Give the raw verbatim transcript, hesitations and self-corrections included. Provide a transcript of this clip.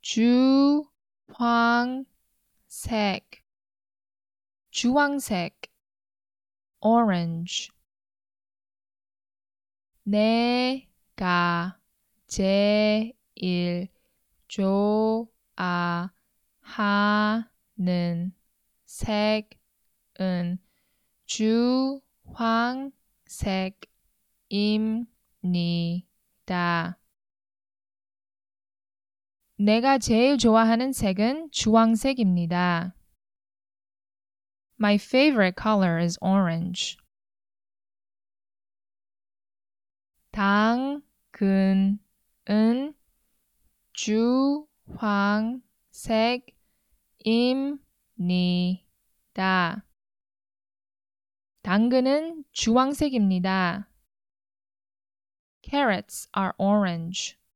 주황색, 주황색, orange. 내가 제일 좋아하는 색은 주황색입니다. 내가 제일 좋아하는 색은 주황색입니다. My favorite color is orange. 당근은 주황색입니다. 당근은 주황색입니다. Carrots are orange.